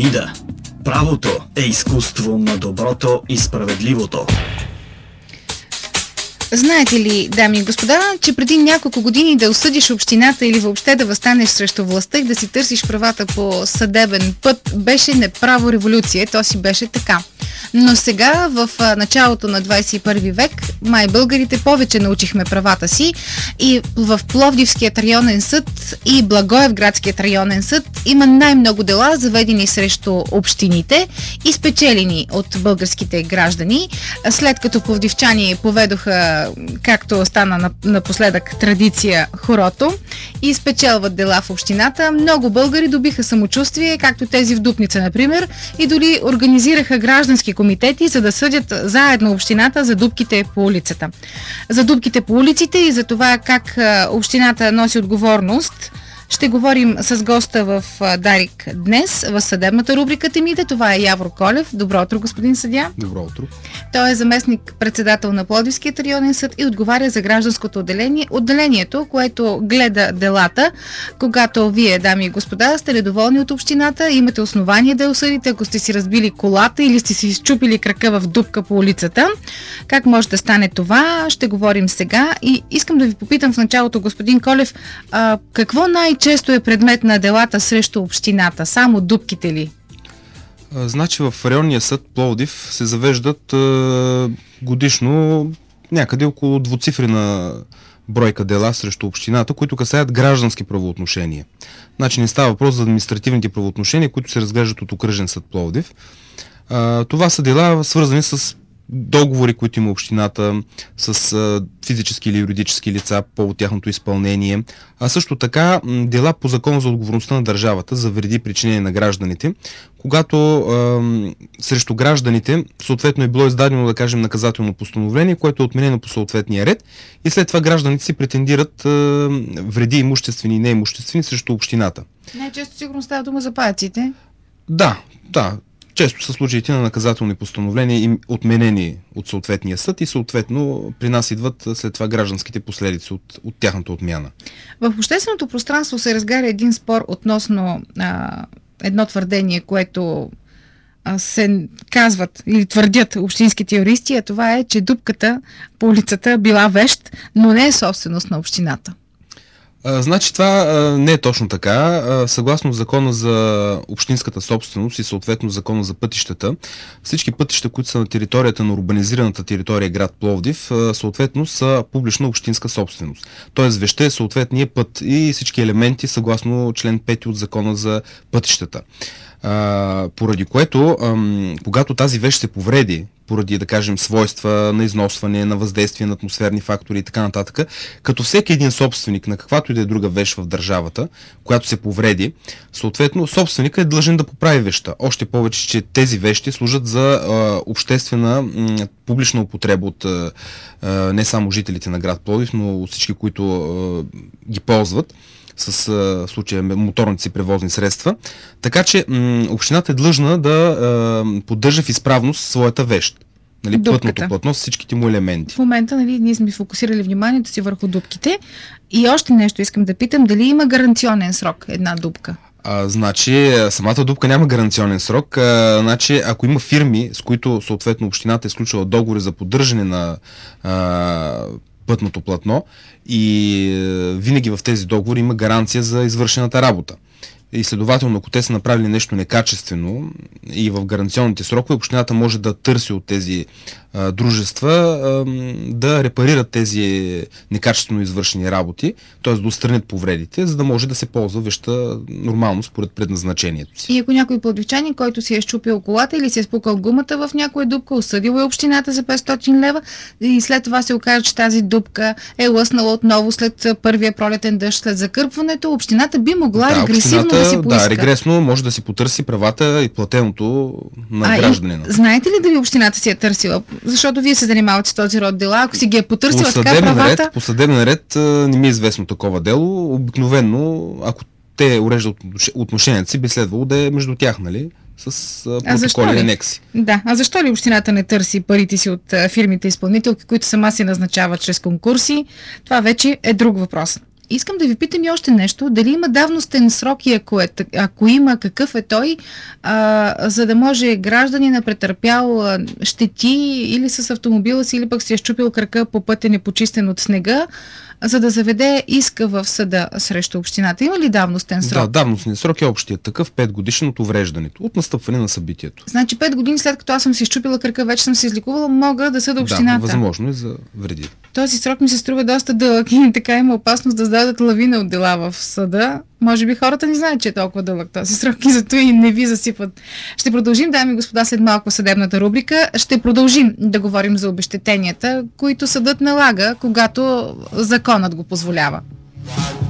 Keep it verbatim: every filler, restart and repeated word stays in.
Ида. Правото е изкуство на доброто и справедливото. Знаете ли, дами и господа, че преди няколко години да осъдиш общината или въобще да въстанеш срещу властта и да си търсиш правата по съдебен път беше неправо революция, то си беше така. Но сега, в началото на двадесет и първи век, май българите повече научихме правата си и в Пловдивският районен съд и Благоевградският районен съд има най-много дела, заведени срещу общините и спечелени от българските граждани. След като пловдивчани поведоха, както стана напоследък традиция, хорото и спечелват дела в общината, много българи добиха самочувствие, както тези в Дупница, например, и дори организираха граждански комитети, за да съдят заедно общината за дупките по улицата. За дупките по улиците и за това как общината носи отговорност ще говорим с госта в Дарик днес, в съдебната рубрика Темите. Това е Явор Колев. Добро утро, господин съдия. Добро утро. Той е заместник-председател на Пловдивският районен съд и отговаря за гражданското отделение, отделението, което гледа делата. Когато вие, дами и господа, сте недоволни от общината, имате основание да я осъдите, ако сте си разбили колата или сте си изчупили крака в дупка по улицата. Как може да стане това? Ще говорим сега. И искам да ви попитам в началото, господин Колев, а, какво най- често е предмет на делата срещу общината? Само дупките ли? А, значи в районния съд Пловдив се завеждат а, годишно някъде около двуцифрена бройка дела срещу общината, които касаят граждански правоотношения. Значи не става въпрос за административните правоотношения, които се разглеждат от окръжен съд Пловдив. А, това са дела свързани с договори, които има общината с а, физически или юридически лица по тяхното изпълнение, а също така м, дела по закон за отговорността на държавата за вреди, причинени на гражданите, когато а, срещу гражданите съответно е било издадено, да кажем, наказателно постановление, което е отменено по съответния ред и след това гражданите си претендират а, вреди имуществени и неимуществени срещу общината. Най-често сигурно става дума за паяците. Да, да. Често са случаите на наказателни постановления им отменени от съответния съд и съответно при нас идват след това гражданските последици от, от тяхната отмяна. В общественото пространство се разгаря един спор относно а, едно твърдение, което а, се казват или твърдят общинските юристи, а това е, че дупката по улицата била вещ, но не е собственост на общината. А, значи това а, не е точно така. А, съгласно закона за общинската собственост и съответно закона за пътищата, всички пътища, които са на територията на урбанизираната територия град Пловдив, а, съответно са публична общинска собственост. Тоест вещта е съответния път и всички елементи съгласно член пети от закона за пътищата. А, поради което, ам, когато тази вещ се повреди, поради, да кажем, свойства на износване, на въздействие на атмосферни фактори и така нататък, като всеки един собственик на каквато и да е друга вещ в държавата, която се повреди, съответно собственикът е длъжен да поправи вещта. Още повече, че тези вещи служат за а, обществена м, публична употреба от а, а, не само жителите на град Пловдив, но от всички, които а, ги ползват с в случая моторните си превозни средства. Така че м- общината е длъжна да а, поддържа в изправност своята вещ. Нали, пътното платно с всичките му елементи. В момента нали, ние сме фокусирали вниманието си върху дупките. И още нещо искам да питам, дали има гаранционен срок една дупка? А, значи, самата дупка няма гаранционен срок. А, значи, ако има фирми, с които съответно общината е сключила договори за поддържане на а, пътното платно и е, винаги в тези договори има гаранция за извършената работа. И следователно, ако те са направили нещо некачествено и в гаранционните срокове, общината може да търси от тези а, дружества а, да репарират тези некачествено извършени работи, т.е. да отстранят повредите, за да може да се ползва вещта нормално според предназначението си. И ако някой пловдивчанин, който си е щупил колата или си е спукал гумата в някоя дупка, осъдил е общината за петстотин лева и след това се окаже, че тази дупка е лъснала отново след първия пролетен дъжд, след закърпването, общината би могла да, регресивно да си поиска. Да, регресно може да си потърси правата и платеното на а, гражданина. И, знаете ли дали общината си е търсила? Защото вие се занимавате с този род дела, ако си ги е потърсила по така правата... Ред, по съдебен ред не ми е известно такова дело. Обикновено, ако те уреждат отношенията си, би следвало да е между тях, нали? С протоколи и анекси. Да, а защо ли общината не търси парите си от фирмите изпълнителки, които сама си назначават чрез конкурси? Това вече е друг въпрос. Искам да ви питам и още нещо. Дали има давностен срок и ако, е, ако има, какъв е той, а, за да може гражданина претърпял а, щети или с автомобила си, или пък си е щупил крака по пътя непочистен от снега, за да заведе иска в съда срещу общината. Има ли давностен срок? Да, давностният срок е общият такъв, пет годишен от увреждането, от настъпване на събитието. Значи пет години след като аз съм си щупила крака, вече съм се излекувала, мога да съда общината. Да, възможно е за вреди. Този срок ми се струва доста дълъг и така има опасност да зададат лавина от дела в съда. Може би хората не знаят, че е толкова дълъг този срок и зато и не ви засипват. Ще продължим, дами и господа, след малко съдебната рубрика. Ще продължим да говорим за обезщетенията, които съдът налага, когато законът го позволява.